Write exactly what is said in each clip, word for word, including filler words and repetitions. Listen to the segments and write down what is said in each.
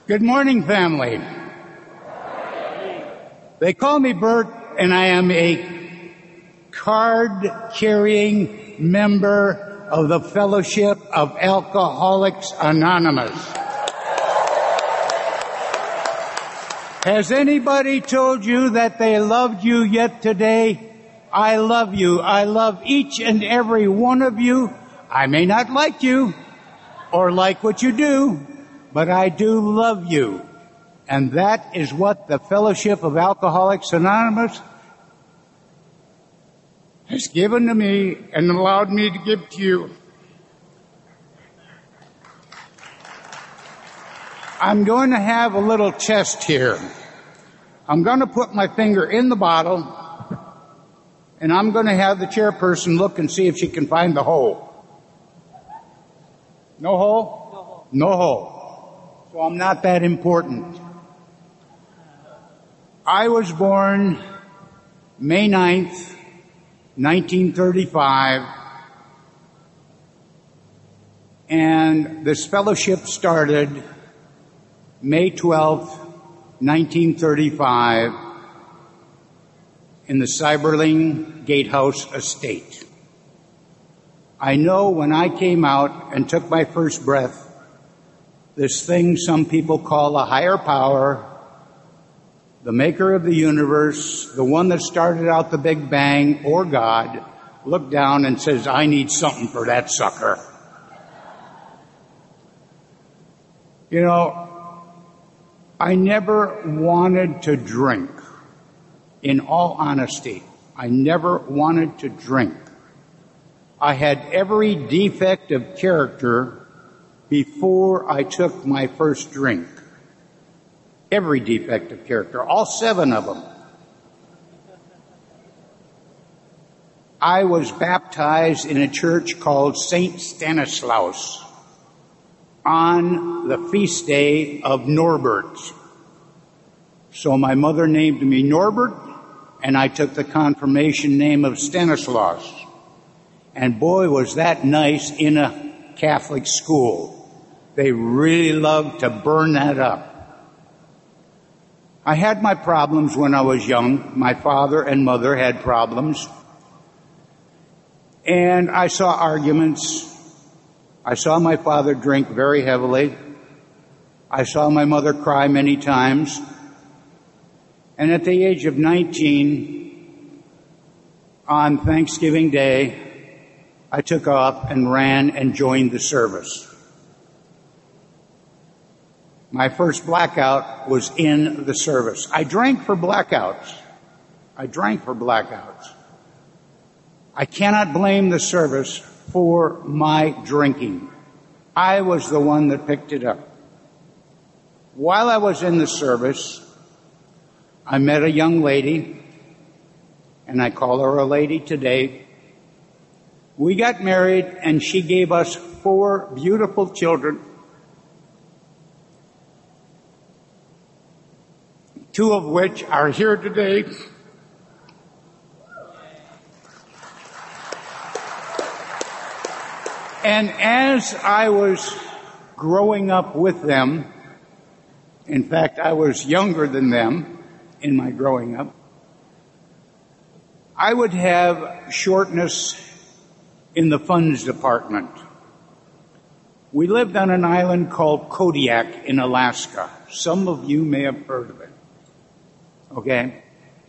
Good morning, family. They call me Bert, and I am a card-carrying member of the Fellowship of Alcoholics Anonymous. Has anybody told you that they loved you yet today? I love you. I love each and every one of you. I may not like you or like what you do, but I do love you. And that is what the Fellowship of Alcoholics Anonymous has given to me and allowed me to give to you. I'm going to have a little test here. I'm going to put my finger in the bottle, and I'm going to have the chairperson look and see if she can find the hole. No hole? No hole. No hole. So I'm not that important. I was born May ninth, nineteen thirty-five, and this fellowship started May twelfth, nineteen thirty-five, in the Cyberling Gatehouse Estate. I know when I came out and took my first breath, this thing some people call a higher power, the maker of the universe, the one that started out the Big Bang, or God, looked down and says, I need something for that sucker. You know, I never wanted to drink. In all honesty, I never wanted to drink. I had every defect of character before I took my first drink. Every defect of character, all seven of them. I was baptized in a church called Saint Stanislaus on the feast day of Norbert. So my mother named me Norbert, and I took the confirmation name of Stanislaus. And boy, was that nice in a Catholic school. They really loved to burn that up. I had my problems when I was young. My father and mother had problems. And I saw arguments. I saw my father drink very heavily. I saw my mother cry many times. And at the age of nineteen, on Thanksgiving Day, I took off and ran and joined the service. My first blackout was in the service. I drank for blackouts. I drank for blackouts. I cannot blame the service for my drinking. I was the one that picked it up. While I was in the service, I met a young lady, and I call her a lady today. We got married, and she gave us four beautiful children, two of which are here today. And as I was growing up with them, in fact, I was younger than them in my growing up, I would have shortness in the funds department. We lived on an island called Kodiak in Alaska. Some of you may have heard of it. Okay?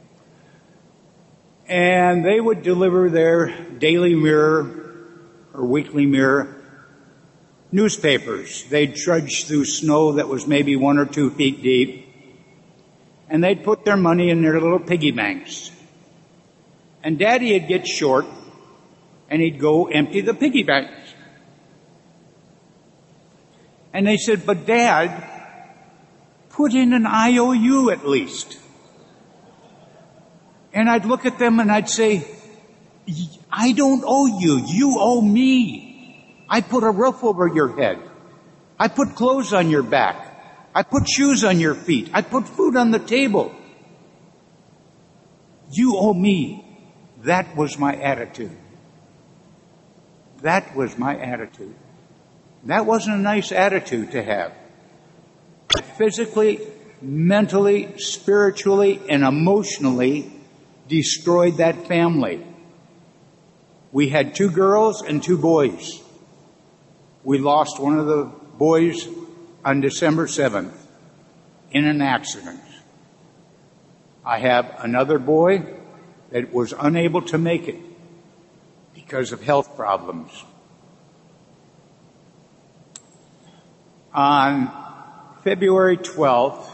And they would deliver their Daily Mirror or Weekly Mirror newspapers. They'd trudge through snow that was maybe one or two feet deep, and they'd put their money in their little piggy banks. And Daddy would get short, and he'd go empty the piggy banks. And they said, but Dad, put in an I O U at least. And I'd look at them and I'd say, I don't owe you, you owe me. I put a roof over your head. I put clothes on your back. I put shoes on your feet. I put food on the table. You owe me. That was my attitude. That was my attitude. That wasn't a nice attitude to have. physically, mentally, spiritually, and emotionally destroyed that family. We had two girls and two boys. We lost one of the boys on December seventh in an accident. I have another boy that was unable to make it because of health problems. On February twelfth,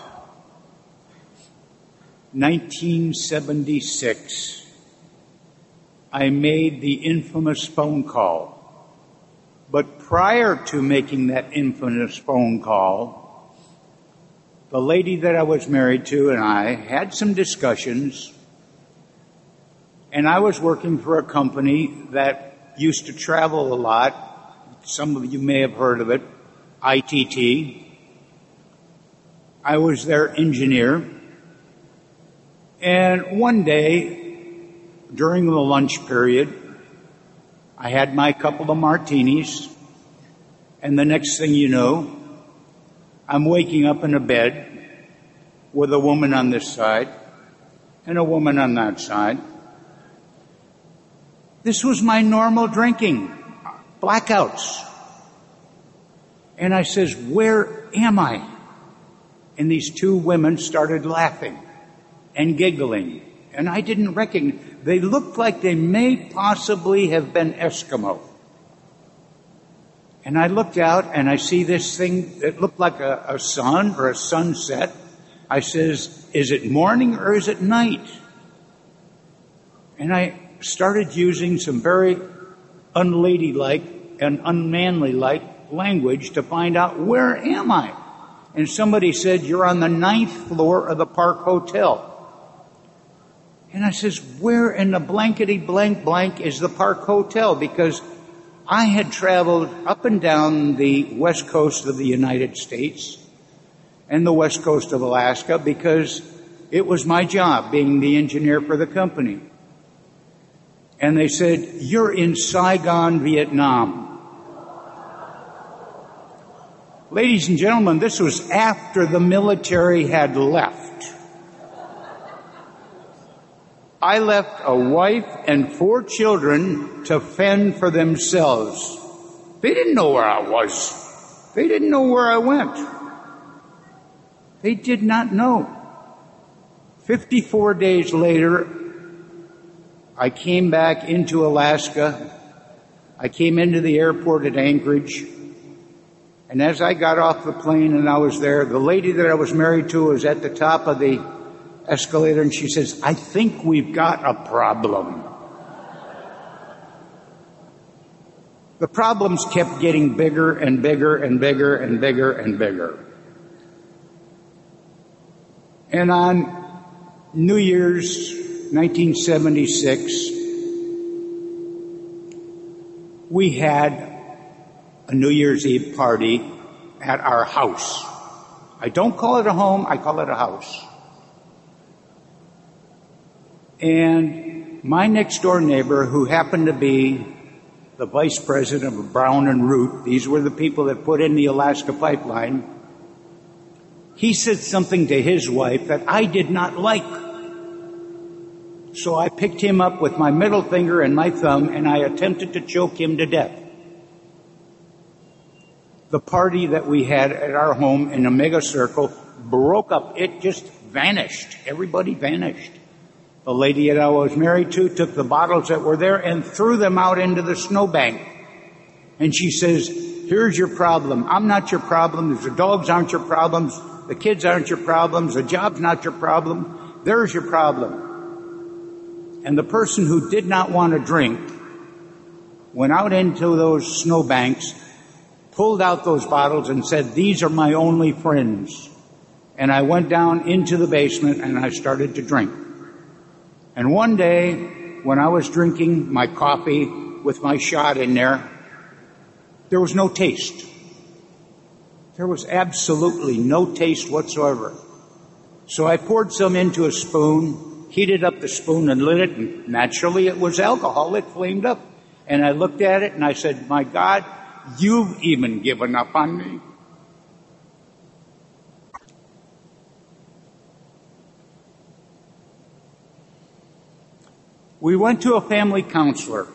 nineteen seventy-six, I made the infamous phone call. But prior to making that infamous phone call, the lady that I was married to and I had some discussions, and I was working for a company that used to travel a lot. Some of you may have heard of it, I T T. I was their engineer. And one day, during the lunch period, I had my couple of martinis, and the next thing you know, I'm waking up in a bed with a woman on this side and a woman on that side. This was my normal drinking, blackouts. And I says, where am I? And these two women started laughing and giggling. And I didn't recognize, they looked like they may possibly have been Eskimo. And I looked out and I see this thing that looked like a, a sun or a sunset. I says, is it morning or is it night? And I started using some very unladylike and unmanly-like language to find out, where am I? And somebody said, you're on the ninth floor of the Park Hotel. And I says, where in the blankety blank blank is the Park Hotel? Because I had traveled up and down the west coast of the United States and the west coast of Alaska because it was my job being the engineer for the company. And they said, you're in Saigon, Vietnam. Ladies and gentlemen, this was after the military had left. I left a wife and four children to fend for themselves. They didn't know where I was. They didn't know where I went. They did not know. Fifty-four days later, I came back into Alaska. I came into the airport at Anchorage. And as I got off the plane and I was there, the lady that I was married to was at the top of the escalator, and she says, I think we've got a problem. The problems kept getting bigger and bigger and bigger and bigger and bigger. And on New Year's nineteen seventy-six, we had a New Year's Eve party at our house. I don't call it a home, I call it a house. And my next door neighbor, who happened to be the vice president of Brown and Root, these were the people that put in the Alaska pipeline, he said something to his wife that I did not like. So I picked him up with my middle finger and my thumb and I attempted to choke him to death. The party that we had at our home in a mega circle broke up. It just vanished. Everybody vanished. The lady that I was married to took the bottles that were there and threw them out into the snowbank. And she says, here's your problem. I'm not your problem. The dogs aren't your problems. The kids aren't your problems. The job's not your problem. There's your problem. And the person who did not want to drink went out into those snowbanks, pulled out those bottles and said, these are my only friends. And I went down into the basement and I started to drink. And one day, when I was drinking my coffee with my shot in there, there was no taste. There was absolutely no taste whatsoever. So I poured some into a spoon, heated up the spoon and lit it, and naturally it was alcohol. It flamed up. And I looked at it and I said, my God, you've even given up on me. We went to a family counselor.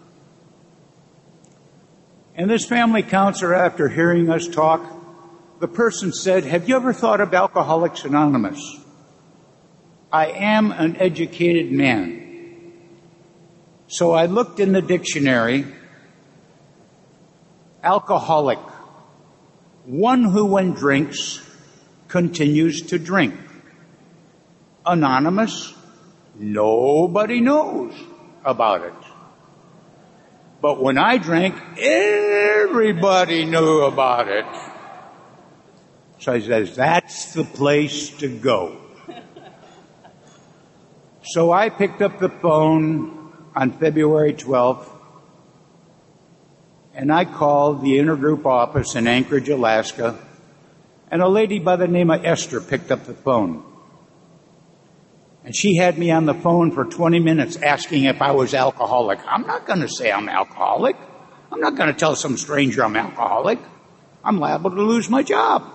And this family counselor, after hearing us talk, the person said, have you ever thought of Alcoholics Anonymous? I am an educated man. So I looked in the dictionary. Alcoholic, one who when drinks continues to drink. Anonymous, nobody knows about it. But when I drank, everybody knew about it. So I says, that's the place to go. So I picked up the phone on February twelfth, and I called the intergroup office in Anchorage, Alaska, and a lady by the name of Esther picked up the phone. And she had me on the phone for twenty minutes asking if I was alcoholic. I'm not going to say I'm alcoholic. I'm not going to tell some stranger I'm alcoholic. I'm liable to lose my job.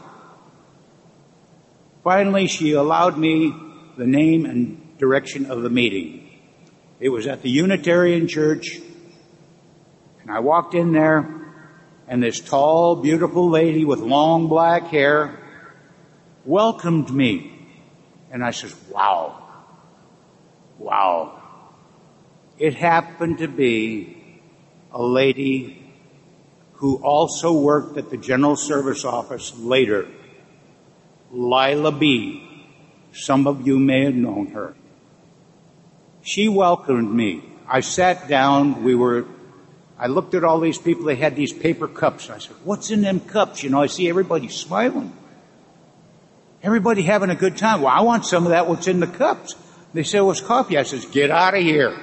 Finally, she allowed me the name and direction of the meeting. It was at the Unitarian Church. And I walked in there, and this tall, beautiful lady with long black hair welcomed me. And I said, wow. Wow. It happened to be a lady who also worked at the General Service Office later, Lila B. Some of you may have known her. She welcomed me. I sat down. We were, I looked at all these people. They had these paper cups. And I said, what's in them cups? You know, I see everybody smiling. Everybody having a good time. Well, I want some of that. What's in the cups? They said, well, it's coffee. I says, get out of here.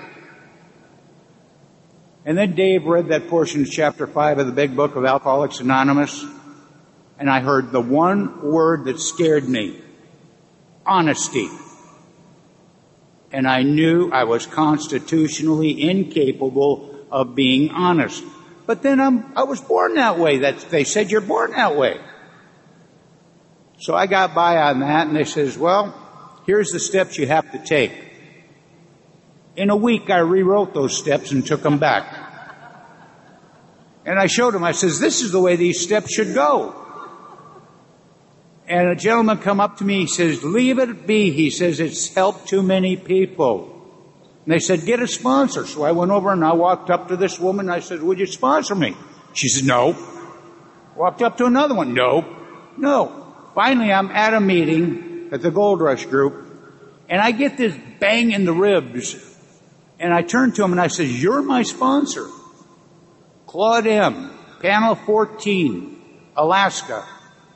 And then Dave read that portion of chapter five of the big book of Alcoholics Anonymous. And I heard the one word that scared me. Honesty. And I knew I was constitutionally incapable of being honest. But then I'm, I was born that way. That's, they said you're born that way. So I got by on that, and they says, well, here's the steps you have to take. In a week, I rewrote those steps and took them back. And I showed them, I says, this is the way these steps should go. And a gentleman come up to me, he says, leave it be. He says, it's helped too many people. And they said, get a sponsor. So I went over and I walked up to this woman. I said, would you sponsor me? She said, no. Walked up to another one. No. No. Finally, I'm at a meeting at the Gold Rush group, and I get this bang in the ribs. And I turn to him and I said, you're my sponsor. Claude M., Panel fourteen, Alaska.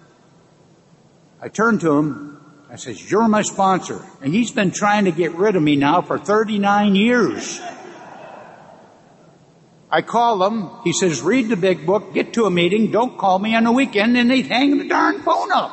I turned to him, I says, you're my sponsor. And he's been trying to get rid of me now for thirty-nine years. I call him, he says, read the big book, get to a meeting, don't call me on the weekend, and they'd hang the darn phone up.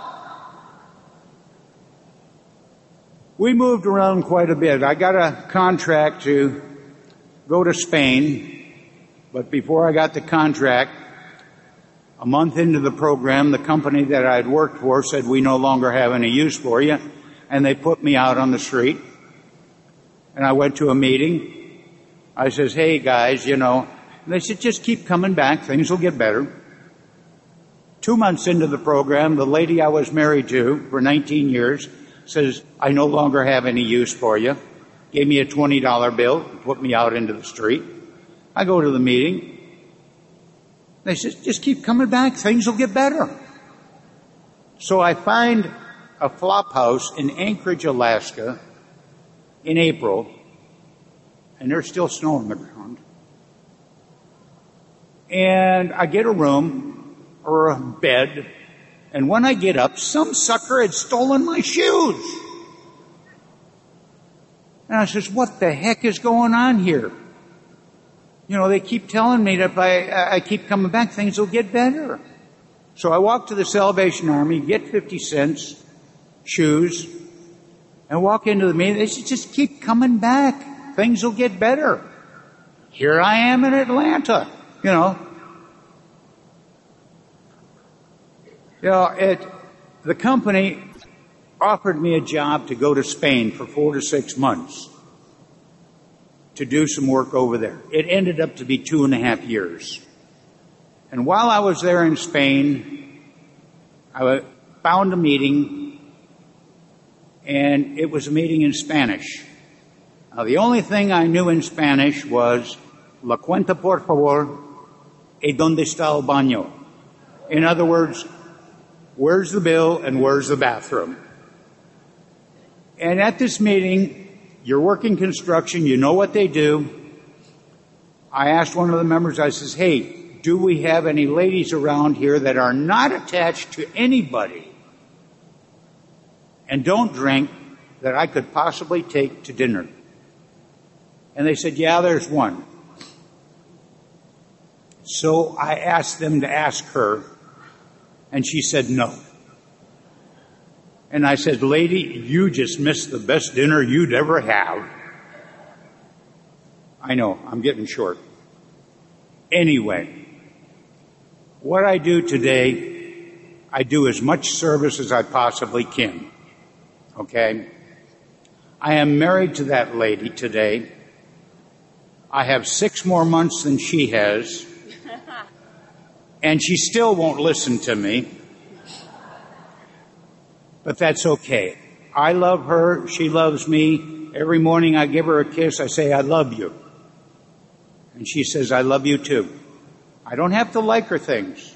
We moved around quite a bit. I got a contract to go to Spain, but before I got the contract, a month into the program, the company that I had worked for said, we no longer have any use for you. And they put me out on the street. And I went to a meeting. I says, hey guys, you know, and they said, just keep coming back. Things will get better. Two months into the program, the lady I was married to for nineteen years says, I no longer have any use for you. Gave me a twenty dollar bill, put me out into the street. I go to the meeting. They said, just keep coming back. Things will get better. So I find a flop house in Anchorage, Alaska in April, and there's still snow on the ground. And I get a room or a bed, and when I get up, some sucker had stolen my shoes. And I says, what the heck is going on here? You know, they keep telling me that if I, I keep coming back, things will get better. So I walk to the Salvation Army, get fifty cents, shoes, and walk into the meeting. They said, just keep coming back. Things will get better. Here I am in Atlanta, you know. You know, it, the company offered me a job to go to Spain for four to six months. to do some work over there. It ended up to be two and a half years. And while I was there in Spain, I found a meeting, and it was a meeting in Spanish. Now, the only thing I knew in Spanish was, La cuenta por favor, y donde está el baño? In other words, where's the bill and where's the bathroom? And at this meeting, you're working construction, you know what they do. I asked one of the members, I says, hey, do we have any ladies around here that are not attached to anybody and don't drink that I could possibly take to dinner? And they said, yeah, there's one. So I asked them to ask her, and she said no. And I said, lady, you just missed the best dinner you'd ever have. I know, I'm getting short. Anyway, what I do today, I do as much service as I possibly can. Okay? I am married to that lady today. I have six more months than she has. And she still won't listen to me. But that's okay. I love her. She loves me. Every morning I give her a kiss. I say, I love you. And she says, I love you too. I don't have to like her things.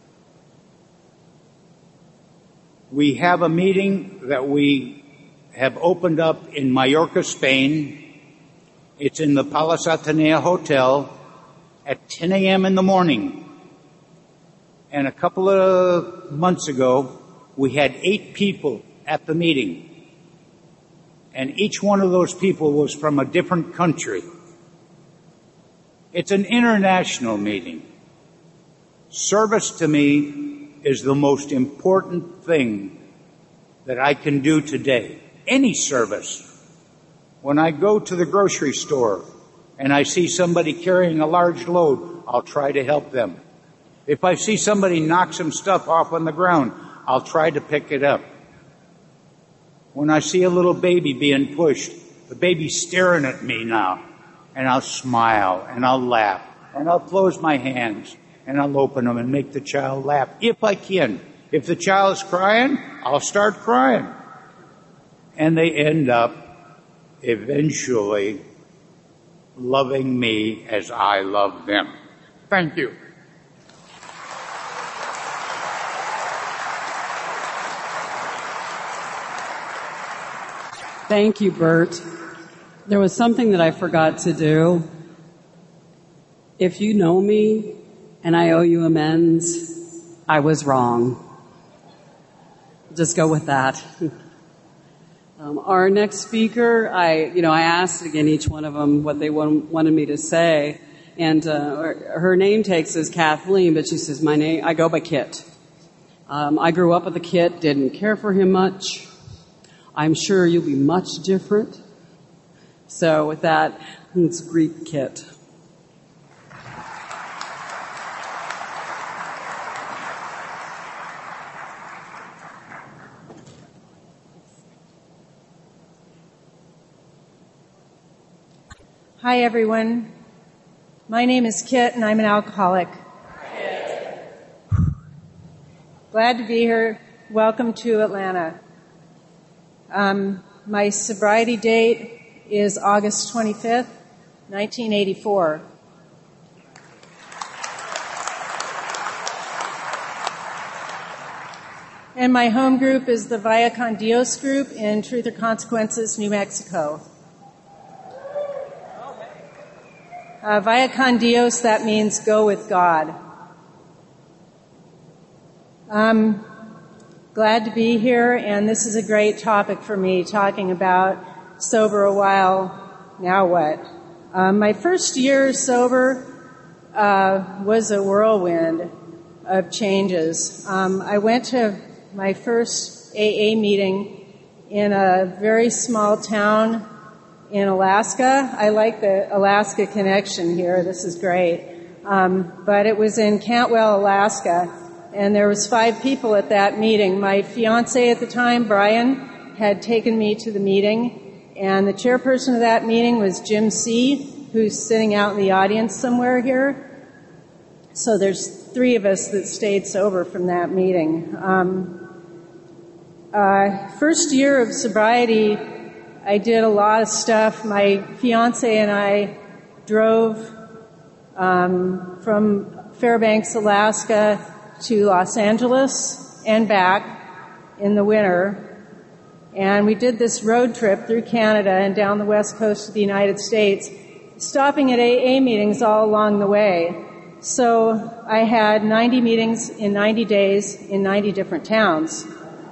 We have a meeting that we have opened up in Mallorca, Spain. It's in the Palace Atenea Hotel at ten a.m. in the morning. And a couple of months ago, we had eight people at the meeting. And each one of those people was from a different country. It's an international meeting. Service to me is the most important thing that I can do today. Any service. When I go to the grocery store and I see somebody carrying a large load, I'll try to help them. If I see somebody knock some stuff off on the ground, I'll try to pick it up. When I see a little baby being pushed, the baby's staring at me now, and I'll smile, and I'll laugh, and I'll close my hands, and I'll open them and make the child laugh, if I can. If the child's crying, I'll start crying. And they end up eventually loving me as I love them. Thank you. Thank you, Bert. There was something that I forgot to do. If you know me and I owe you amends, I was wrong. Just go with that. um, our next speaker, I, you know, I asked again each one of them what they want, wanted me to say, and uh, her, her name takes is Kathleen, but she says my name. I go by Kit. Um, I grew up with a Kit, didn't care for him much. I'm sure you'll be much different. So with that, let's greet Kit. Hi, everyone. My name is Kit, and I'm an alcoholic. Glad to be here. Welcome to Atlanta. Um, my sobriety date is August twenty-fifth, nineteen eighty-four. And my home group is the Via Con Dios group in Truth or Consequences, New Mexico. Uh, Via Con Dios, that means go with God. Um, glad to be here, and this is a great topic for me, talking about sober a while, now what? Um, my first year sober uh, was a whirlwind of changes. Um, I went to my first A A meeting in a very small town in Alaska. I like the Alaska connection here. This is great. Um, but it was in Cantwell, Alaska, and there was five people at that meeting. My fiance at the time, Brian, had taken me to the meeting, and the chairperson of that meeting was Jim C., who's sitting out in the audience somewhere here. So there's three of us that stayed sober from that meeting. Um, uh, first year of sobriety, I did a lot of stuff. My fiance and I drove um, from Fairbanks, Alaska to Los Angeles and back in the winter. And we did this road trip through Canada and down the west coast of the United States, stopping at A A meetings all along the way. So I had ninety meetings in ninety days in ninety different towns.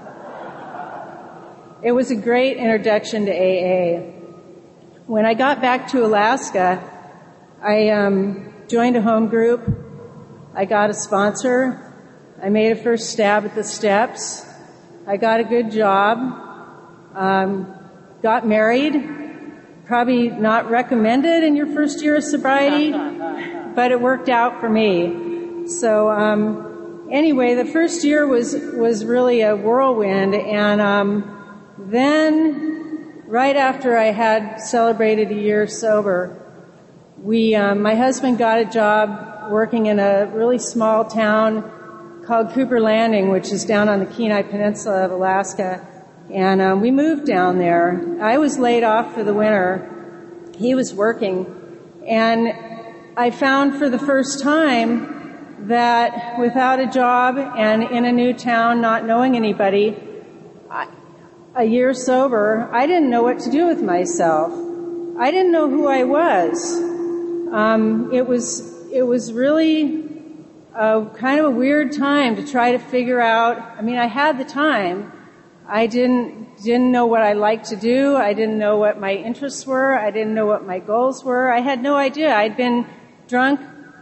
It was a great introduction to A A. When I got back to Alaska, I um, joined a home group. I got a sponsor. I made a first stab at the steps. I got a good job. Um, got married. Probably not recommended in your first year of sobriety, but it worked out for me. So um, anyway, the first year was was really a whirlwind, and um, then right after I had celebrated a year sober, we um, my husband got a job working in a really small town called Cooper Landing, which is down on the Kenai Peninsula of Alaska. And um, we moved down there. I was laid off for the winter. He was working. And I found for the first time that without a job and in a new town, not knowing anybody, I, a year sober, I didn't know what to do with myself. I didn't know who I was. Um, it was, it was really a kind of a weird time to try to figure out. I mean, I had the time. I didn't didn't know what I liked to do. I didn't know what my interests were. I didn't know what my goals were. I had no idea. I'd been drunk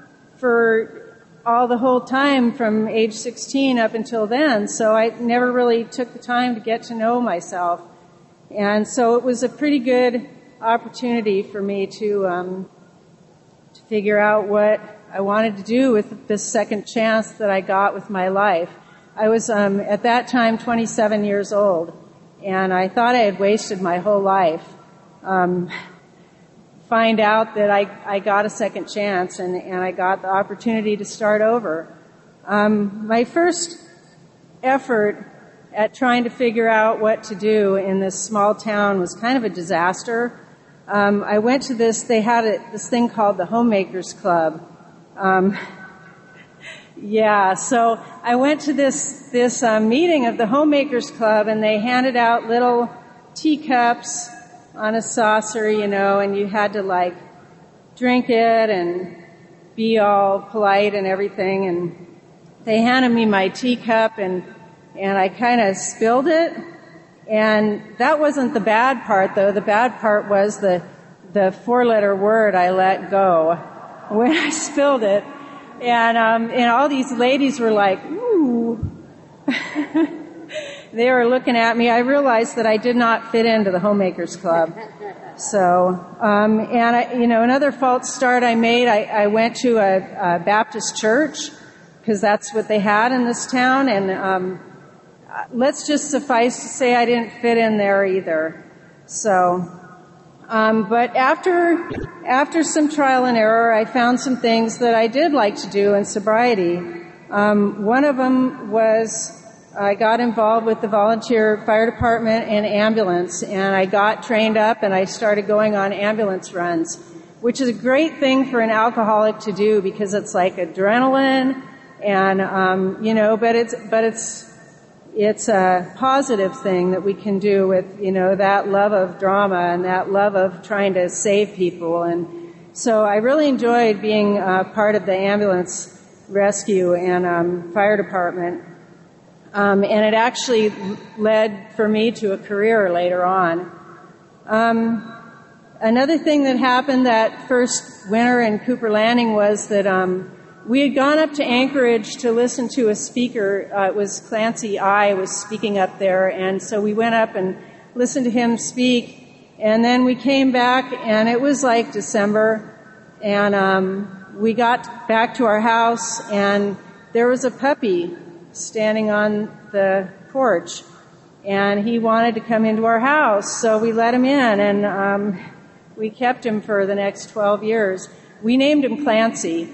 for all the whole time from age sixteen up until then, so I never really took the time to get to know myself. And so it was a pretty good opportunity for me to um, to figure out what I wanted to do with this second chance that I got with my life. I was, um, at that time, twenty-seven years old, and I thought I had wasted my whole life. Um, find out that I, I got a second chance, and, and I got the opportunity to start over. Um, my first effort at trying to figure out what to do in this small town was kind of a disaster. Um, I went to this, they had a, this thing called the Homemakers Club. Um, Yeah, so I went to this this uh, meeting of the Homemakers Club, and they handed out little teacups on a saucer, you know, and you had to like drink it and be all polite and everything. And they handed me my teacup, and and I kind of spilled it. And that wasn't the bad part, though. The bad part was the the four-letter word I let go when I spilled it. And, um, and all these ladies were like, ooh. They were looking at me. I realized that I did not fit into the Homemakers Club. So, um, and I, you know, another false start I made, I, I went to a, a Baptist church, because that's what they had in this town, and, um, let's just suffice to say I didn't fit in there either. So, Um, but after, after some trial and error, I found some things that I did like to do in sobriety. Um, one of them was I got involved with the volunteer fire department and ambulance, and I got trained up and I started going on ambulance runs, which is a great thing for an alcoholic to do because it's like adrenaline and, um, you know, but it's, but it's, It's a positive thing that we can do with, you know, that love of drama and that love of trying to save people. And so I really enjoyed being uh, part of the ambulance rescue and um, fire department. Um, and it actually led for me to a career later on. Um, another thing that happened that first winter in Cooper Landing was that um, we had gone up to Anchorage to listen to a speaker. Uh, it was Clancy I was speaking up there, and so we went up and listened to him speak. And then we came back, and it was like December, and um, we got back to our house, and there was a puppy standing on the porch, and he wanted to come into our house, so we let him in. And um, we kept him for the next twelve years. We named him Clancy.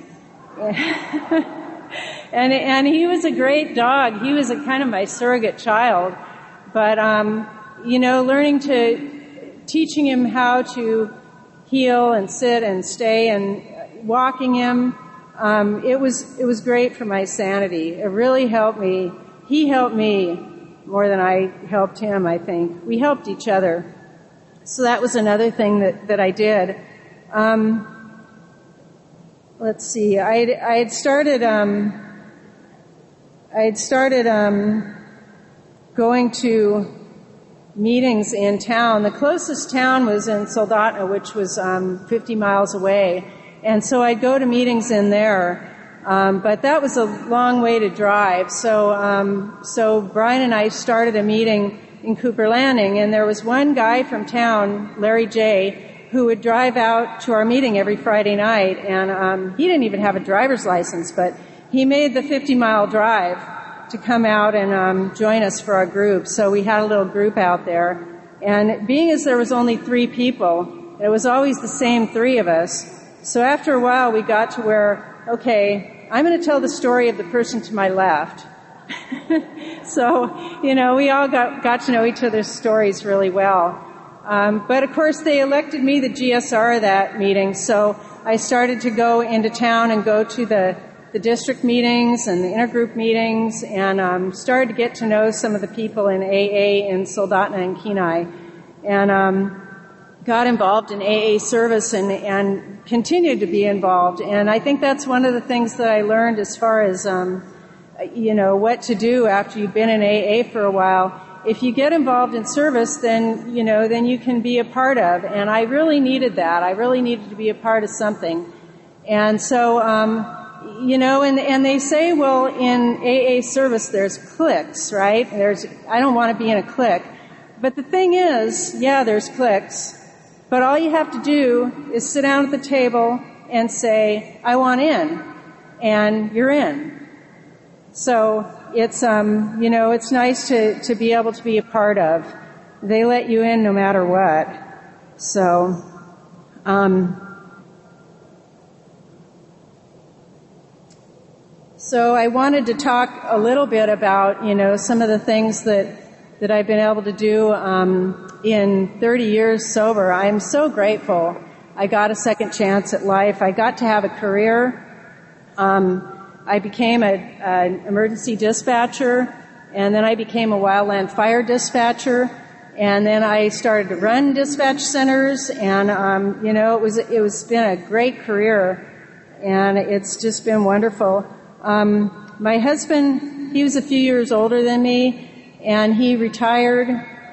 and and he was a great dog. He was a kind of my surrogate child. But, um, you know, learning to, teaching him how to heel and sit and stay and walking him, um, it was, it was great for my sanity. It really helped me. He helped me more than I helped him, I think. We helped each other. So that was another thing that, that I did. Um, let's see, I I had started, um, I had started, um, going to meetings in town. The closest town was in Soldotna, which was um, fifty miles away. And so I'd go to meetings in there. Um, but that was a long way to drive. So, um, so Brian and I started a meeting in Cooper Landing, and there was one guy from town, Larry J., who would drive out to our meeting every Friday night. And um, he didn't even have a driver's license, but he made the fifty-mile drive to come out and um, join us for our group. So we had a little group out there. And being as there was only three people, it was always the same three of us. So after a while, we got to where, okay, I'm going to tell the story of the person to my left. So, you know, we all got, got to know each other's stories really well. Um, but of course, they elected me the G S R of that meeting. So I started to go into town and go to the the district meetings and the intergroup meetings, and um, started to get to know some of the people in A A in Soldotna and Kenai, and um, got involved in A A service and, and continued to be involved. And I think that's one of the things that I learned as far as, um, you know, what to do after you've been in A A for a while. If you get involved in service, then, you know, then you can be a part of. And I really needed that. I really needed to be a part of something. And so, um, you know, and, and they say, well, in A A service, there's cliques, right? There's, I don't want to be in a clique. But the thing is, yeah, there's cliques. But all you have to do is sit down at the table and say, I want in. And you're in. So it's, um, you know, it's nice to, to be able to be a part of. They let you in no matter what. So, um, So I wanted to talk a little bit about, you know, some of the things that that I've been able to do um, in thirty years sober. I'm so grateful. I got a second chance at life. I got to have a career. Um, I became a, an emergency dispatcher, and then I became a wildland fire dispatcher, and then I started to run dispatch centers. And um, you know, it was it was been a great career, and it's just been wonderful. Um, my husband, he was a few years older than me, and he retired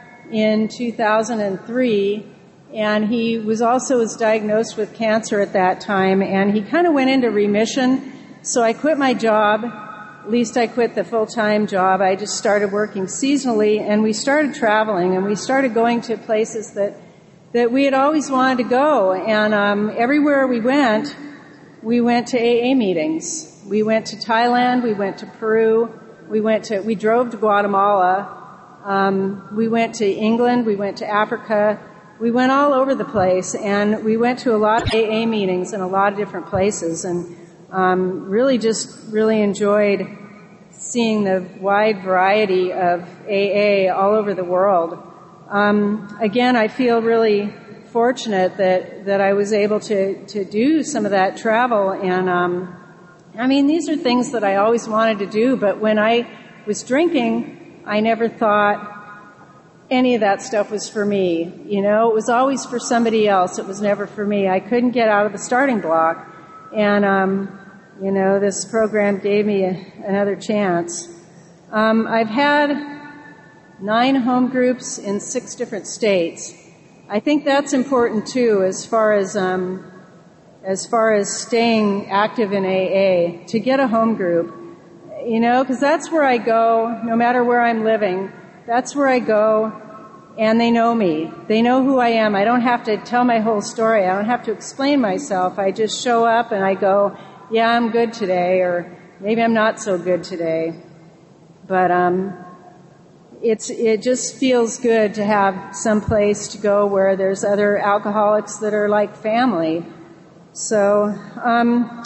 in two thousand three, and he was also was diagnosed with cancer at that time, and he kind of went into remission. So I quit my job. At least I quit the full-time job. I just started working seasonally, and we started traveling, and we started going to places that that we had always wanted to go. And um, everywhere we went, we went to A A meetings. We went to Thailand, we went to Peru, we went to, we drove to Guatemala, um, we went to England, we went to Africa, we went all over the place, and we went to a lot of A A meetings in a lot of different places, and um, really just really enjoyed seeing the wide variety of A A all over the world. Um, again, I feel really fortunate that, that I was able to, to do some of that travel, and um, I mean, these are things that I always wanted to do, but when I was drinking, I never thought any of that stuff was for me. You know, it was always for somebody else. It was never for me. I couldn't get out of the starting block. And, um, you know, this program gave me a, another chance. Um, I've had nine home groups in six different states. I think that's important, too, as far as... Um, as far as staying active in A A, to get a home group, you know, because that's where I go, no matter where I'm living. That's where I go, and they know me. They know who I am. I don't have to tell my whole story. I don't have to explain myself. I just show up and I go, yeah, I'm good today, or maybe I'm not so good today. But, um, it's it just feels good to have some place to go where there's other alcoholics that are like family. So um,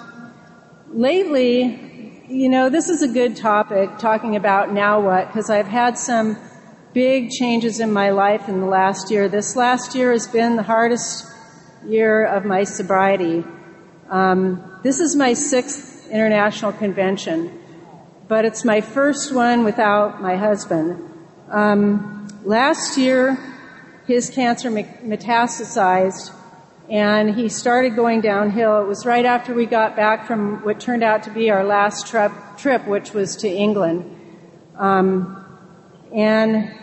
lately, you know, this is a good topic, talking about now what, because I've had some big changes in my life in the last year. This last year has been the hardest year of my sobriety. Um, this is my sixth international convention, but it's my first one without my husband. Um, last year, his cancer metastasized, and he started going downhill. It was right after we got back from what turned out to be our last trip, trip which was to England. Um, and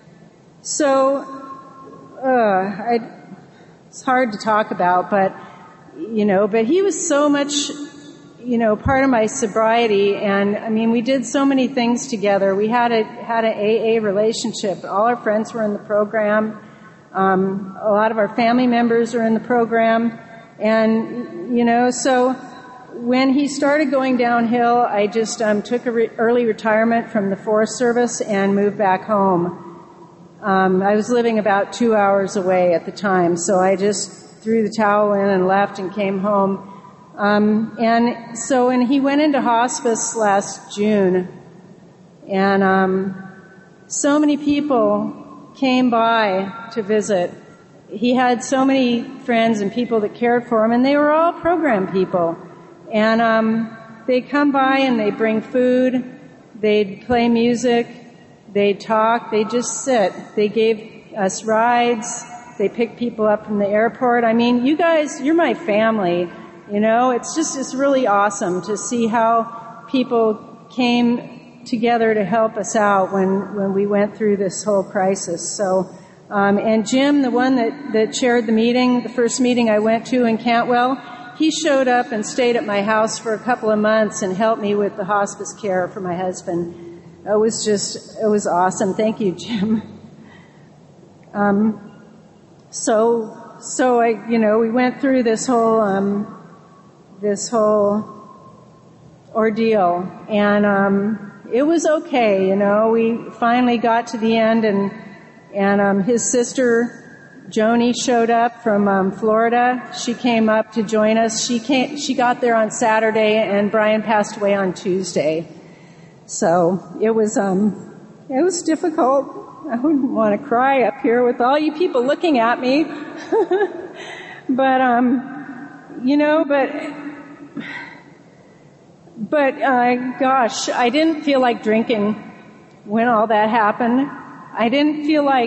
so, uh, I, it's hard to talk about, but, you know, but he was so much, you know, part of my sobriety, and I mean, we did so many things together. We had a had an A A relationship. All our friends were in the program. Um, a lot of our family members are in the program, and you know, so when he started going downhill, I just um, took a re- early retirement from the Forest Service and moved back home. Um, I was living about two hours away at the time, so I just threw the towel in and left and came home. Um, and so when he went into hospice last June, and um, so many people came by to visit. He had so many friends and people that cared for him, and they were all program people. And um, they'd come by and they'd bring food, they'd play music, they'd talk, they'd just sit. They gave us rides, they picked people up from the airport. I mean, you guys, you're my family. You know, it's just, it's really awesome to see how people came together to help us out when, when we went through this whole crisis. So, um, and Jim, the one that, that chaired the meeting, the first meeting I went to in Cantwell, he showed up and stayed at my house for a couple of months and helped me with the hospice care for my husband. It was just, it was awesome. Thank you, Jim. Um, so, so I, you know, we went through this whole, um, this whole ordeal, and um it was okay, you know. We finally got to the end, and and um his sister Joni showed up from um Florida. She came up to join us. She came she got there on Saturday, and Brian passed away on Tuesday. So it was um it was difficult. I wouldn't want to cry up here with all you people looking at me. but um you know, but But, uh, gosh, I didn't feel like drinking when all that happened. I didn't feel like,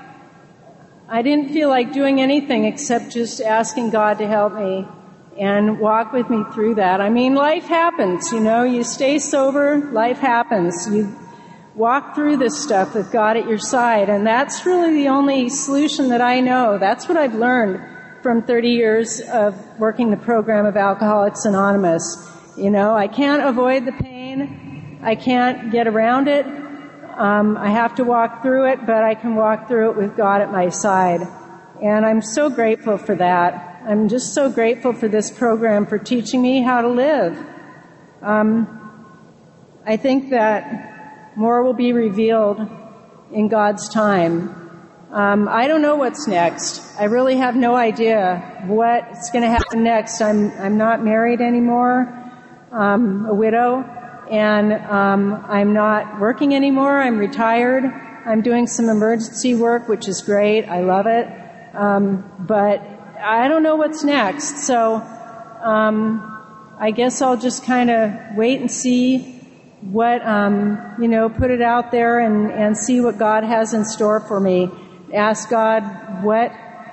I didn't feel like doing anything except just asking God to help me and walk with me through that. I mean, life happens, you know, you stay sober, life happens. You walk through this stuff with God at your side, and that's really the only solution that I know. That's what I've learned from thirty years of working the program of Alcoholics Anonymous. You know, I can't avoid the pain. I can't get around it. Um, I have to walk through it, but I can walk through it with God at my side. And I'm so grateful for that. I'm just so grateful for this program for teaching me how to live. Um, I think that more will be revealed in God's time. Um, I don't know what's next. I really have no idea what's going to happen next. I'm, I'm not married anymore. Um, a widow, and um, I'm not working anymore. I'm retired. I'm doing some emergency work, which is great. I love it. Um, but I don't know what's next. So um, I guess I'll just kind of wait and see what, um, you know, put it out there and, and see what God has in store for me. Ask God what,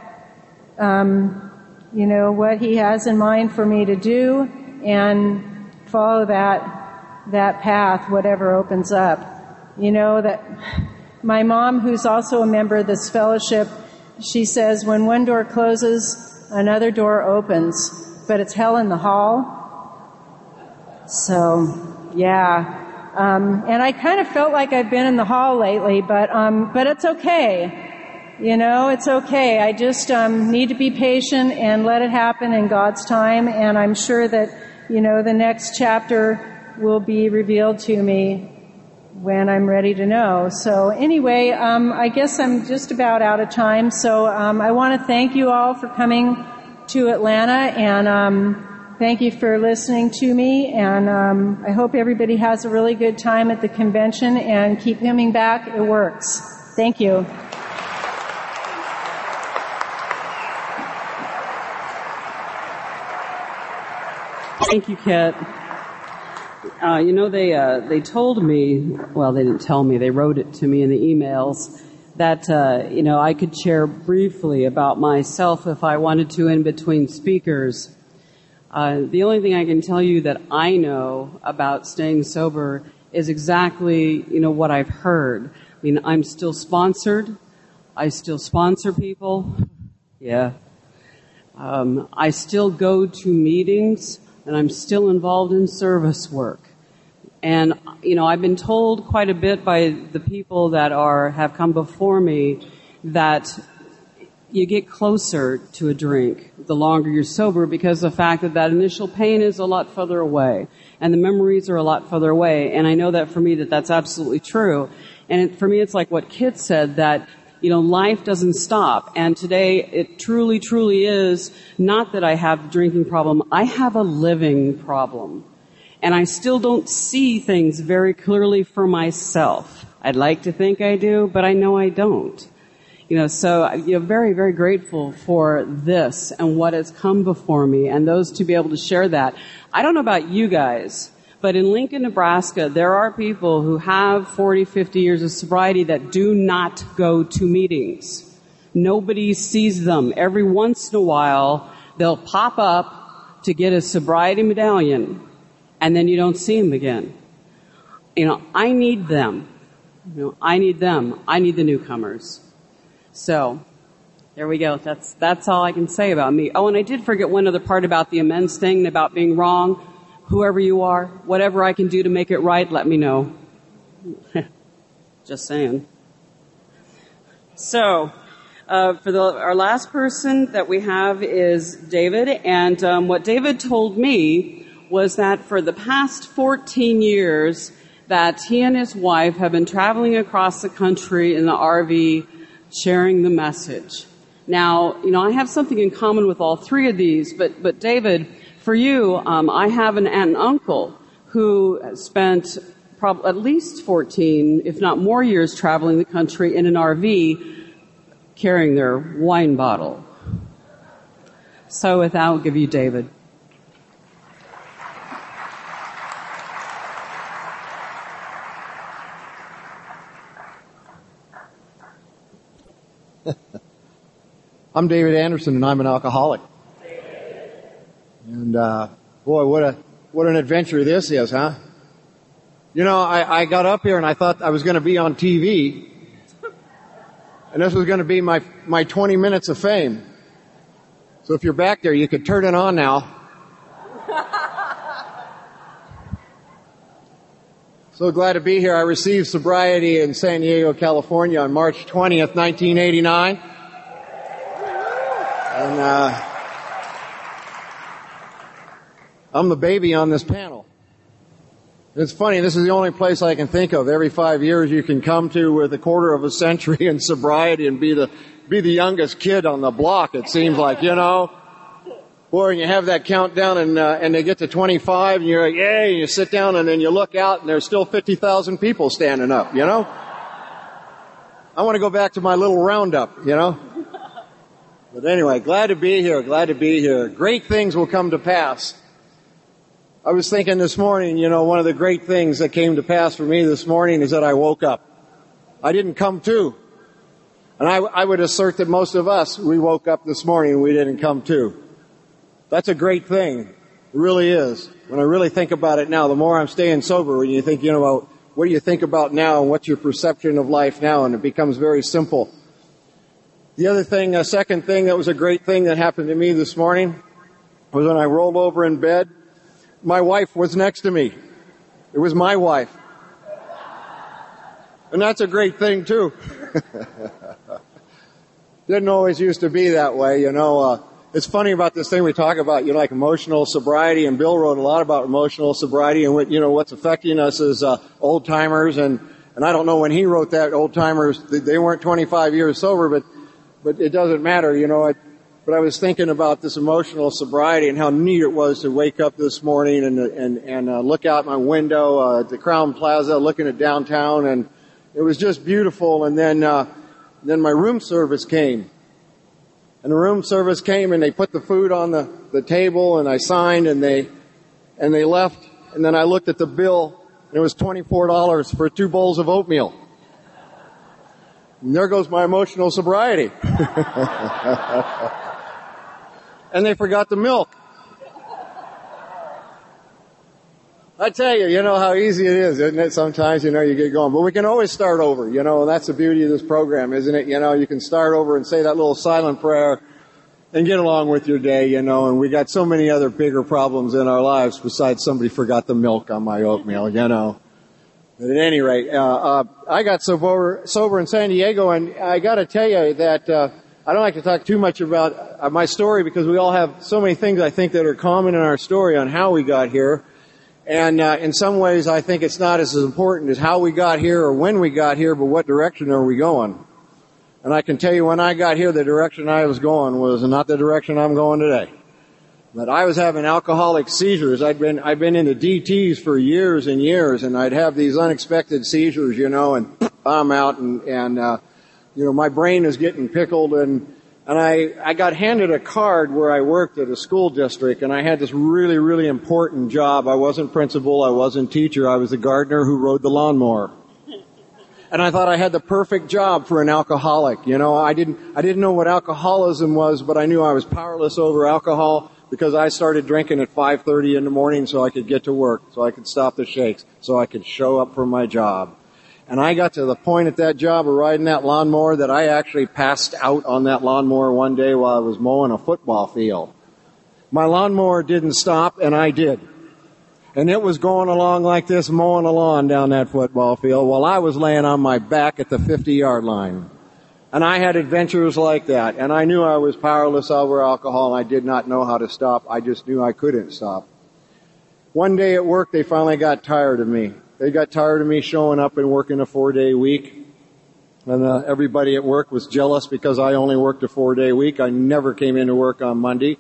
um, you know, what He has in mind for me to do, and follow that that path, whatever opens up. You know, that my mom, who's also a member of this fellowship, she says, when one door closes, another door opens, but it's hell in the hall. So, yeah. Um, and I kind of felt like I've been in the hall lately, but um, but it's okay. You know, it's okay. I just um, need to be patient and let it happen in God's time, and I'm sure that, you know, the next chapter will be revealed to me when I'm ready to know. So anyway, um, I guess I'm just about out of time. So um, I want to thank you all for coming to Atlanta, and um, thank you for listening to me. And um, I hope everybody has a really good time at the convention, and keep hymning back. It works. Thank you. Thank you, Kit. Uh, you know, they uh, they told me, well, they didn't tell me, they wrote it to me in the emails, that, uh, you know, I could share briefly about myself if I wanted to in between speakers. Uh, the only thing I can tell you that I know about staying sober is exactly, you know, what I've heard. I mean, I'm still sponsored. I still sponsor people. Yeah. Um, I still go to meetings, and I'm still involved in service work. And, you know, I've been told quite a bit by the people that are, have come before me that you get closer to a drink the longer you're sober, because of the fact that that initial pain is a lot further away and the memories are a lot further away. And I know that for me that that's absolutely true. And it, for me, it's like what Kit said, that, you know, life doesn't stop. And today it truly, truly is not that I have a drinking problem. I have a living problem. And I still don't see things very clearly for myself. I'd like to think I do, but I know I don't. You know, so, you know, very, very grateful for this and what has come before me, and those to be able to share that. I don't know about you guys, but in Lincoln, Nebraska, there are people who have forty, fifty years of sobriety that do not go to meetings. Nobody sees them. Every once in a while, they'll pop up to get a sobriety medallion, and then you don't see them again. You know, I need them. You know, I need them. I need the newcomers. So, there we go. That's, that's all I can say about me. Oh, and I did forget one other part about the amends thing, about being wrong. Whoever you are, whatever I can do to make it right, let me know. Just saying. So, uh, for the, our last person that we have is David, and um, what David told me was that for the past fourteen years that he and his wife have been traveling across the country in the R V sharing the message. Now, you know, I have something in common with all three of these, but, but David, for you, um, I have an aunt and uncle who spent prob- at least fourteen, if not more years traveling the country in an R V carrying their wine bottle. So with that, I'll give you David. I'm David Anderson, and I'm an alcoholic. And uh, boy, what a what an adventure this is, huh? You know, I, I got up here and I thought I was going to be on T V, and this was going to be my my twenty minutes of fame. So if you're back there, you could turn it on now. So glad to be here. I received sobriety in San Diego, California on March twentieth, nineteen eighty-nine. And uh, I'm the baby on this panel. It's funny, this is the only place I can think of every five years you can come to with a quarter of a century in sobriety and be the be the youngest kid on the block, it seems like, you know. Boy, and you have that countdown, and uh, and they get to twenty-five, and you're like, yay, and you sit down, and then you look out, and there's still fifty thousand people standing up, you know. I want to go back to my little roundup, you know. But anyway, glad to be here, glad to be here. Great things will come to pass. I was thinking this morning, you know, one of the great things that came to pass for me this morning is that I woke up. I didn't come to. And I, I would assert that most of us, we woke up this morning and we didn't come to. That's a great thing. It really is. When I really think about it now, the more I'm staying sober, when you think, you know, what do you think about now and what's your perception of life now? And it becomes very simple. The other thing, a second thing that was a great thing that happened to me this morning was when I rolled over in bed, my wife was next to me. It was my wife. And that's a great thing too. Didn't always used to be that way, you know. Uh, it's funny about this thing we talk about, you know, like emotional sobriety, and Bill wrote a lot about emotional sobriety, and what, you know, what's affecting us as uh, old timers, and and I don't know when he wrote that, old timers, they weren't twenty-five years sober, but but it doesn't matter, you know. I, but I was thinking about this emotional sobriety and how neat it was to wake up this morning and and and uh, look out my window uh, at the Crown Plaza, looking at downtown, and it was just beautiful. And then uh, then my room service came. And the room service came and they put the food on the, the table, and I signed, and they, and they left. And then I looked at the bill, and it was twenty-four dollars for two bowls of oatmeal. And there goes my emotional sobriety. And they forgot the milk. I tell you, you know how easy it is, isn't it? Sometimes, you know, you get going. But we can always start over, you know, and that's the beauty of this program, isn't it? You know, you can start over and say that little silent prayer and get along with your day, you know, and we got so many other bigger problems in our lives besides somebody forgot the milk on my oatmeal, you know. But at any rate, uh, uh, I got sober, sober in San Diego, and I got to tell you that uh, I don't like to talk too much about uh, my story, because we all have so many things, I think, that are common in our story on how we got here. And uh, in some ways, I think it's not as important as how we got here or when we got here, but what direction are we going? And I can tell you, when I got here, the direction I was going was not the direction I'm going today. But I was having alcoholic seizures. I'd been I'd been into D Ts for years and years, and I'd have these unexpected seizures, you know, and I'm out, and and uh, you know, my brain is getting pickled, and. And I, I got handed a card where I worked at a school district, and I had this really, really important job. I wasn't principal, I wasn't teacher, I was the gardener who rode the lawnmower. And I thought I had the perfect job for an alcoholic. You know, I didn't, I didn't know what alcoholism was, but I knew I was powerless over alcohol, because I started drinking at five thirty in the morning so I could get to work, so I could stop the shakes, so I could show up for my job. And I got to the point at that job of riding that lawnmower that I actually passed out on that lawnmower one day while I was mowing a football field. My lawnmower didn't stop, and I did. And it was going along like this, mowing a lawn down that football field, while I was laying on my back at the fifty-yard line. And I had adventures like that. And I knew I was powerless over alcohol, and I did not know how to stop. I just knew I couldn't stop. One day at work, they finally got tired of me. They got tired of me showing up and working a four-day week. And uh, everybody at work was jealous because I only worked a four-day week. I never came into work on Monday.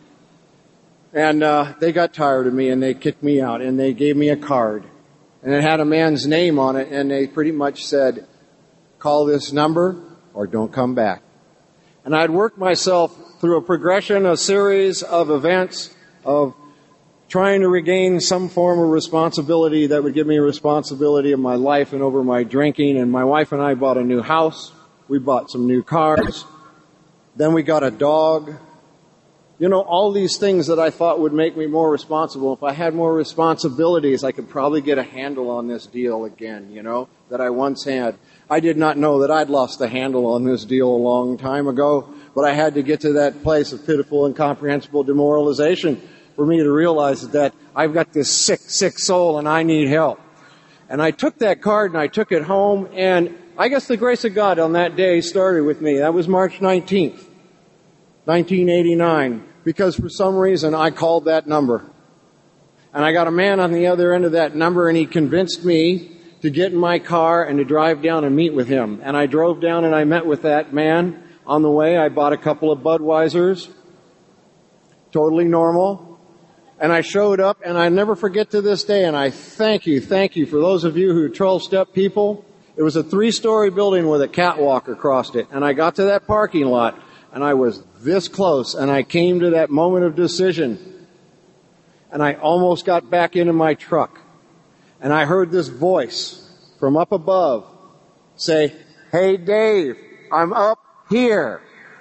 And uh, they got tired of me, and they kicked me out, and they gave me a card. And it had a man's name on it, and they pretty much said, call this number or don't come back. And I'd worked myself through a progression, a series of events of trying to regain some form of responsibility that would give me a responsibility of my life and over my drinking. And my wife and I bought a new house. We bought some new cars. Then we got a dog. You know, all these things that I thought would make me more responsible. If I had more responsibilities, I could probably get a handle on this deal again, you know, that I once had. I did not know that I'd lost the handle on this deal a long time ago, but I had to get to that place of pitiful, incomprehensible demoralization for me to realize that I've got this sick, sick soul and I need help. And I took that card and I took it home, and I guess the grace of God on that day started with me. That was March nineteenth, nineteen eighty-nine, because for some reason I called that number. And I got a man on the other end of that number, and he convinced me to get in my car and to drive down and meet with him. And I drove down and I met with that man. On the way, I bought a couple of Budweisers. Totally normal. And I showed up, and I never forget to this day, and I thank you, thank you for those of you who are twelve-step people. It was a three-story building with a catwalk across it, and I got to that parking lot, and I was this close, and I came to that moment of decision, and I almost got back into my truck, and I heard this voice from up above say, "Hey, Dave, I'm up here."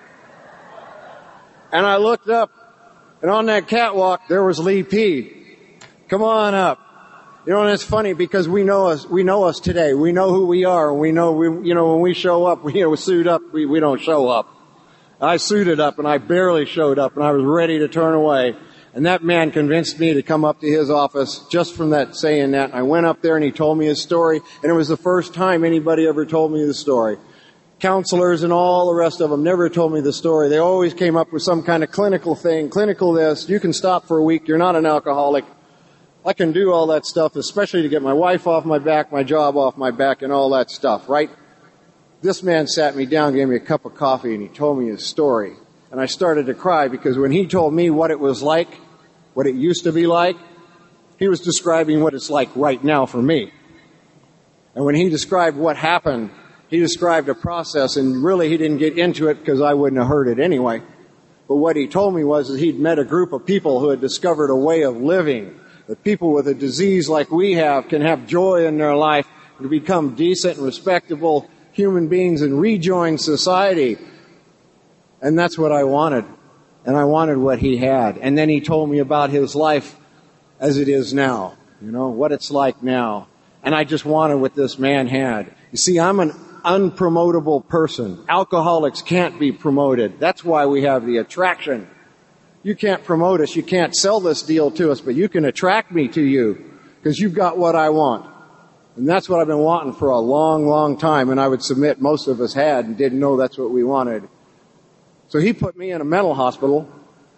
And I looked up, and on that catwalk, there was Lee P. Come on up. You know, and it's funny because we know us, we know us today. We know who we are. And we know, we, you know, when we show up, we, you know, we suit up, we, we don't show up. I suited up and I barely showed up and I was ready to turn away. And that man convinced me to come up to his office just from that saying that. I went up there and he told me his story, and it was the first time anybody ever told me the story. counselors and all the rest of them never told me the story. They always came up with some kind of clinical thing, clinical this, you can stop for a week, you're not an alcoholic. I can do all that stuff, especially to get my wife off my back, my job off my back, and all that stuff, right? This man sat me down, gave me a cup of coffee, and he told me his story. And I started to cry because when he told me what it was like, what it used to be like, he was describing what it's like right now for me. And when he described what happened, he described a process, and really he didn't get into it because I wouldn't have heard it anyway. But what he told me was that he'd met a group of people who had discovered a way of living, that people with a disease like we have can have joy in their life and become decent and respectable human beings and rejoin society. And that's what I wanted. And I wanted what he had. And then he told me about his life as it is now, you know, what it's like now. And I just wanted what this man had. You see, I'm an unpromotable person. Alcoholics can't be promoted. That's why we have the attraction. You can't promote us. You can't sell this deal to us, but you can attract me to you because you've got what I want. And that's what I've been wanting for a long, long time. And I would submit most of us had and didn't know that's what we wanted. So he put me in a mental hospital.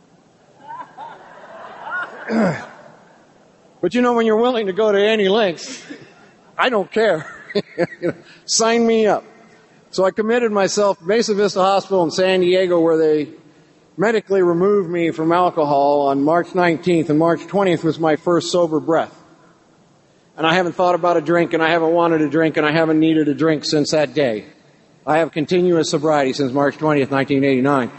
But you know, when you're willing to go to any lengths, I don't care. You know, sign me up. So I committed myself to Mesa Vista Hospital in San Diego, where they medically removed me from alcohol on March nineteenth, and March twentieth was my first sober breath. And I haven't thought about a drink, and I haven't wanted a drink, and I haven't needed a drink since that day. I have continuous sobriety since March twentieth, nineteen eighty-nine.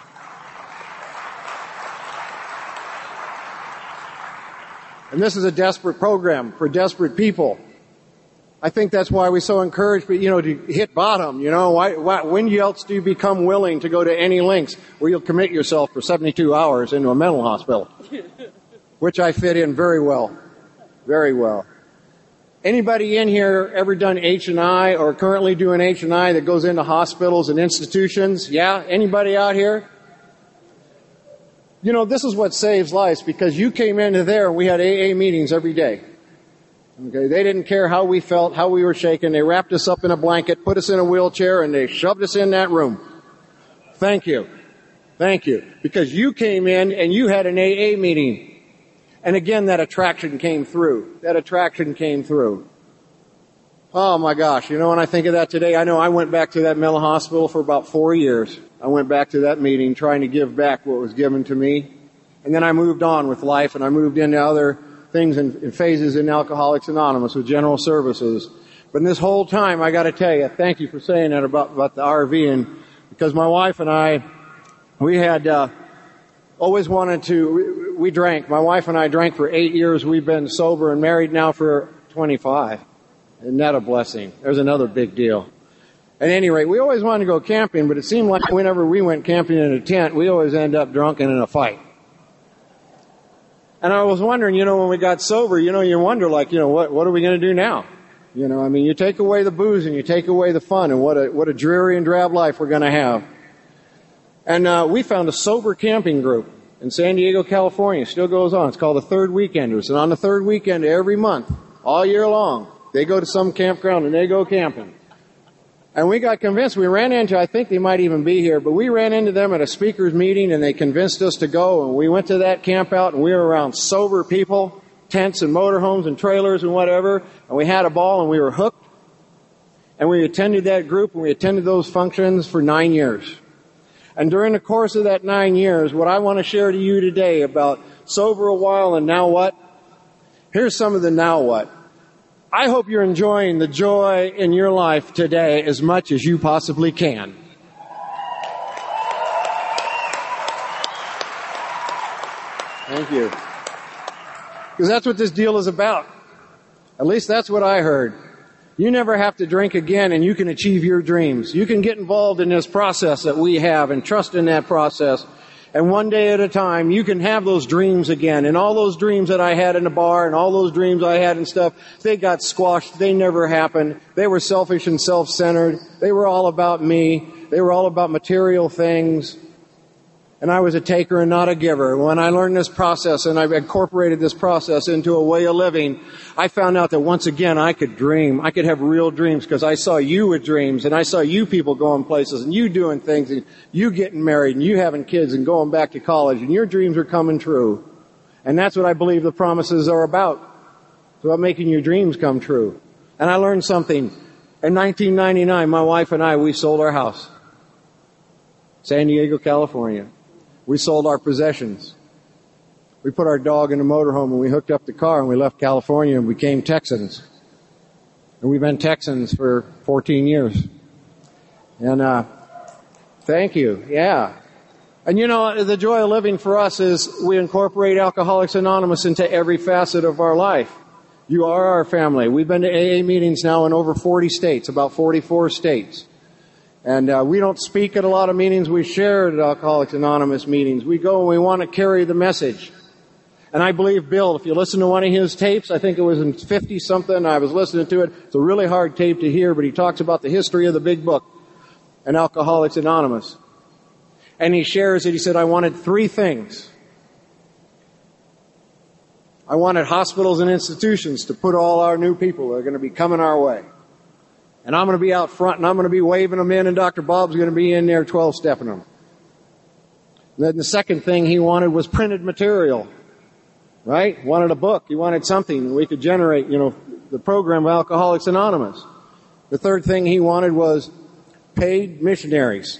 And this is a desperate program for desperate people. I think that's why we so encourage, you know, to hit bottom. You know, why, why, when else do you become willing to go to any lengths where you'll commit yourself for seventy-two hours into a mental hospital? Which I fit in very well. Very well. Anybody in here ever done H and I or currently doing H and I that goes into hospitals and institutions? Yeah? Anybody out here? You know, this is what saves lives, because you came into there and we had A A meetings every day. Okay, they didn't care how we felt, how we were shaking. They wrapped us up in a blanket, put us in a wheelchair, and they shoved us in that room. Thank you. Thank you. Because you came in and you had an A A meeting. And again, that attraction came through. That attraction came through. Oh my gosh, you know, when I think of that today, I know I went back to that mental hospital for about four years. I went back to that meeting trying to give back what was given to me. And then I moved on with life, and I moved into other things and, and phases in Alcoholics Anonymous with General Services. But in this whole time, I got to tell you, thank you for saying that about, about the R V, and because my wife and I, we had uh, always wanted to, we, we drank. My wife and I drank for eight years. We've been sober and married now for twenty-five. Isn't that a blessing? There's another big deal. At any rate, we always wanted to go camping, but it seemed like whenever we went camping in a tent, we always end up drunk and in a fight. And I was wondering, you know, when we got sober, you know, you wonder, like, you know, what, what are we going to do now? You know, I mean, you take away the booze and you take away the fun, and what a, what a dreary and drab life we're going to have. And, uh, we found a sober camping group in San Diego, California. It still goes on. It's called the Third Weekenders. And on the third weekend every month, all year long, they go to some campground and they go camping. And we got convinced. We ran into, I think they might even be here, but we ran into them at a speakers meeting, and they convinced us to go. And we went to that camp out, and we were around sober people, tents and motorhomes and trailers and whatever. And we had a ball, and we were hooked. And we attended that group, and we attended those functions for nine years. And during the course of that nine years, what I want to share to you today about sober a while and now what? Here's some of the now what. I hope you're enjoying the joy in your life today as much as you possibly can. Thank you. Because that's what this deal is about. At least that's what I heard. You never have to drink again, and you can achieve your dreams. You can get involved in this process that we have and trust in that process. And one day at a time, you can have those dreams again. And all those dreams that I had in the bar and all those dreams I had and stuff, they got squashed. They never happened. They were selfish and self-centered. They were all about me. They were all about material things. and I was a taker and not a giver. When I learned this process and I've incorporated this process into a way of living, I found out that once again I could dream. I could have real dreams because I saw you with dreams, and I saw you people going places and you doing things and you getting married and you having kids and going back to college, and your dreams are coming true. And that's what I believe the promises are about. It's about making your dreams come true. And I learned something. In nineteen ninety-nine, my wife and I, we sold our house. San Diego, California. We sold our possessions. We put our dog in a motorhome and we hooked up the car and we left California and became Texans. And we've been Texans for fourteen years. And, uh, thank you. Yeah. And you know, the joy of living for us is we incorporate Alcoholics Anonymous into every facet of our life. You are our family. We've been to A A meetings now in over forty states, about forty-four states. And uh, we don't speak at a lot of meetings. We share at Alcoholics Anonymous meetings. We go and we want to carry the message. And I believe Bill, if you listen to one of his tapes, I think it was in fifty-something, I was listening to it. It's a really hard tape to hear, but he talks about the history of the big book and Alcoholics Anonymous. And he shares it. He said, I wanted three things. I wanted hospitals and institutions to put all our new people that are going to be coming our way. And I'm going to be out front, and I'm going to be waving them in, and Doctor Bob's going to be in there twelve-stepping them. And then the second thing he wanted was printed material, right? Wanted a book. He wanted something we could generate, you know, the program of Alcoholics Anonymous. The third thing he wanted was paid missionaries.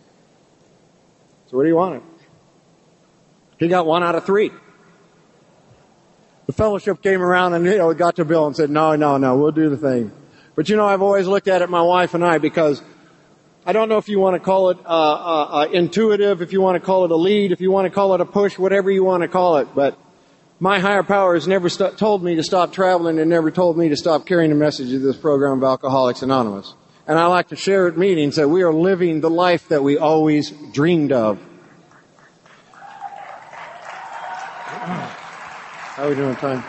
So what do you want? He got one out of three. The fellowship came around and, you know, got to Bill and said, no, no, no, we'll do the thing. But, you know, I've always looked at it, my wife and I, because I don't know if you want to call it uh, uh, uh, intuitive, if you want to call it a lead, if you want to call it a push, whatever you want to call it. But my higher power has never st- told me to stop traveling and never told me to stop carrying the message of this program of Alcoholics Anonymous. And I like to share at meetings that we are living the life that we always dreamed of. How are we doing time?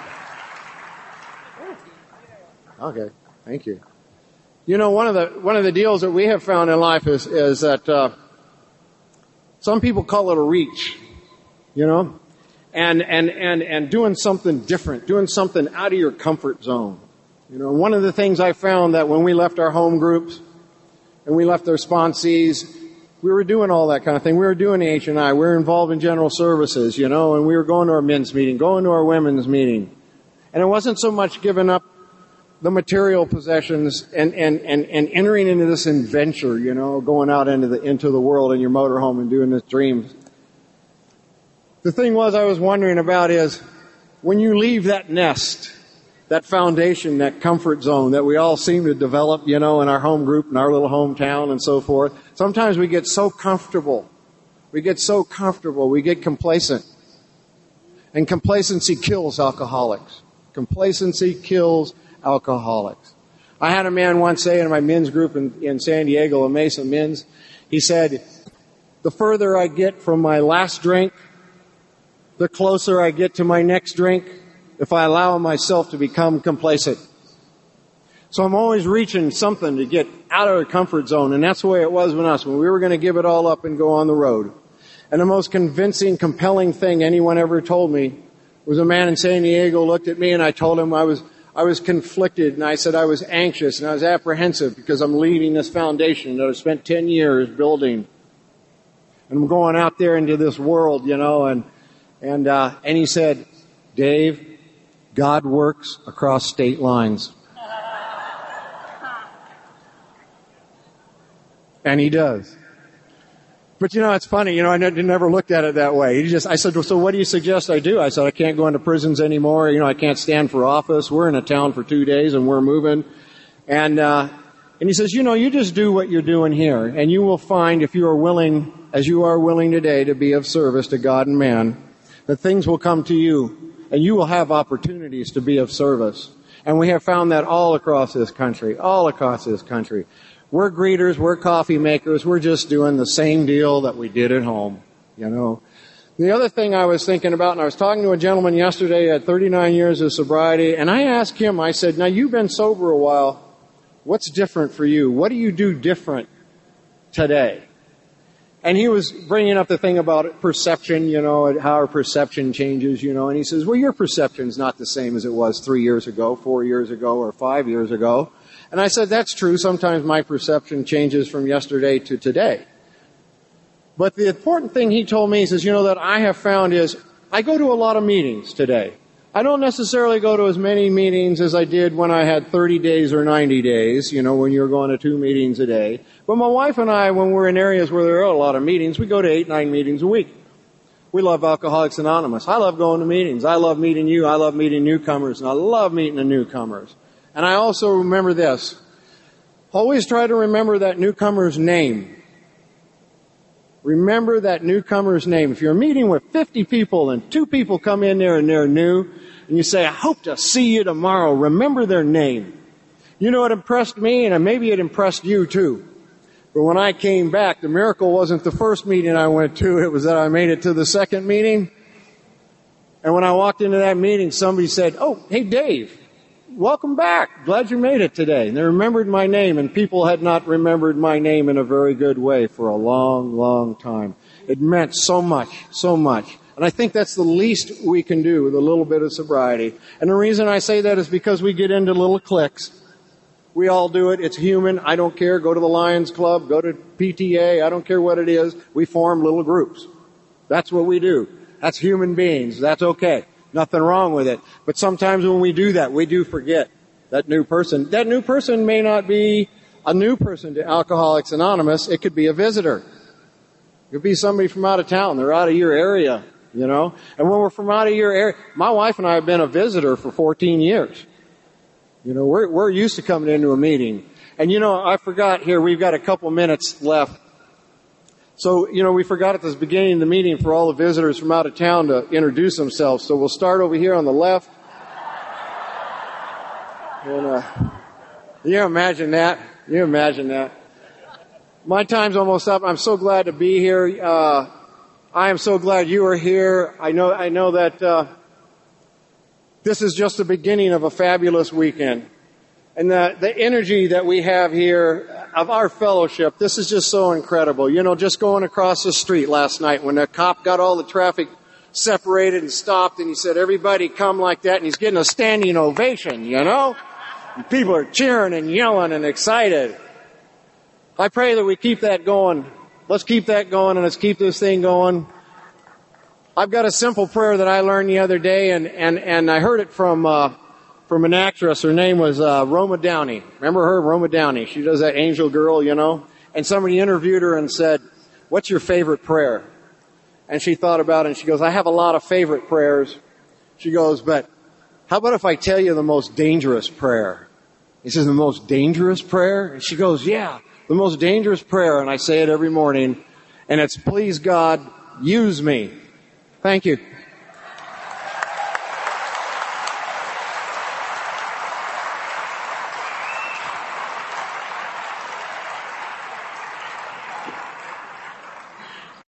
Okay. Thank you. You know, one of the one of the deals that we have found in life is is that uh, some people call it a reach, you know, and and and and doing something different, doing something out of your comfort zone. You know, one of the things I found that when we left our home groups and we left our sponsees, we were doing all that kind of thing. We were doing the H and I. We were involved in general services, you know, and we were going to our men's meeting, going to our women's meeting, and it wasn't so much giving up the material possessions and, and, and, and entering into this adventure, you know, going out into the, into the world in your motorhome and doing this dream. The thing was I was wondering about is when you leave that nest, that foundation, that comfort zone that we all seem to develop, you know, in our home group, in our little hometown and so forth, sometimes we get so comfortable. We get so comfortable. We get complacent. And complacency kills alcoholics. Complacency kills alcoholics. I had a man once say in my men's group in, in San Diego, a Mesa Men's, he said, the further I get from my last drink, the closer I get to my next drink if I allow myself to become complacent. So I'm always reaching something to get out of the comfort zone, and that's the way it was with us when we were going to give it all up and go on the road. And the most convincing, compelling thing anyone ever told me was a man in San Diego looked at me and I told him I was I was conflicted, and I said I was anxious and I was apprehensive because I'm leaving this foundation that I've spent ten years building. And I'm going out there into this world, you know, and, and, uh, and he said, Dave, God works across state lines. And he does. But, you know, it's funny. You know, I never looked at it that way. He just, I said, well, so what do you suggest I do? I said, I can't go into prisons anymore. You know, I can't stand for office. We're in a town for two days and we're moving. And, uh, and he says, you know, you just do what you're doing here and you will find if you are willing, as you are willing today to be of service to God and man, that things will come to you and you will have opportunities to be of service. And we have found that all across this country, all across this country. We're greeters, we're coffee makers, we're just doing the same deal that we did at home, you know. The other thing I was thinking about, and I was talking to a gentleman yesterday at thirty-nine years of sobriety, and I asked him, I said, now you've been sober a while, what's different for you? What do you do different today? And he was bringing up the thing about perception, you know, and how our perception changes, you know. And he says, well, your perception's not the same as it was three years ago, four years ago, or five years ago. And I said, that's true. Sometimes my perception changes from yesterday to today. But the important thing he told me, he says, you know, that I have found is I go to a lot of meetings today. I don't necessarily go to as many meetings as I did when I had thirty days or ninety days, you know, when you're going to two meetings a day. But my wife and I, when we're in areas where there are a lot of meetings, we go to eight, nine meetings a week. We love Alcoholics Anonymous. I love going to meetings. I love meeting you. I love meeting newcomers, and I love meeting the newcomers. And I also remember this. Always try to remember that newcomer's name. Remember that newcomer's name. If you're meeting with fifty people and two people come in there and they're new, and you say, I hope to see you tomorrow, remember their name. You know what impressed me, and maybe it impressed you too. But when I came back, the miracle wasn't the first meeting I went to, it was that I made it to the second meeting. And when I walked into that meeting, somebody said, oh, hey Dave, welcome back. Glad you made it today. And they remembered my name, and people had not remembered my name in a very good way for a long, long time. It meant so much, so much. And I think that's the least we can do with a little bit of sobriety. And the reason I say that is because we get into little cliques. We all do it. It's human. I don't care. Go to the Lions Club. Go to P T A. I don't care what it is. We form little groups. That's what we do. That's human beings. That's okay. Nothing wrong with it. But sometimes when we do that, we do forget that new person. That new person may not be a new person to Alcoholics Anonymous. It could be a visitor. It could be somebody from out of town. They're out of your area, you know. And when we're from out of your area, my wife and I have been a visitor for fourteen years. You know, we're, we're used to coming into a meeting. And you know, I forgot here, we've got a couple minutes left. So, you know, we forgot at the beginning of the meeting for all the visitors from out of town to introduce themselves. So we'll start over here on the left. And, uh, you imagine that? You imagine that? My time's almost up. I'm so glad to be here. Uh, I am so glad you are here. I know, I know that, uh, this is just the beginning of a fabulous weekend. And the, the energy that we have here of our fellowship, this is just so incredible. You know, just going across the street last night when the cop got all the traffic separated and stopped and he said, everybody come like that, and he's getting a standing ovation, you know? And people are cheering and yelling and excited. I pray that we keep that going. Let's keep that going and let's keep this thing going. I've got a simple prayer that I learned the other day, and, and, and I heard it from, uh, from an actress. Her name was, uh, Roma Downey. Remember her? Roma Downey. She does that Angel Girl, you know? And somebody interviewed her and said, what's your favorite prayer? And she thought about it and she goes, I have a lot of favorite prayers. She goes, but how about if I tell you the most dangerous prayer? He says, the most dangerous prayer? And she goes, yeah, the most dangerous prayer. And I say it every morning. And it's, please God, use me. Thank you.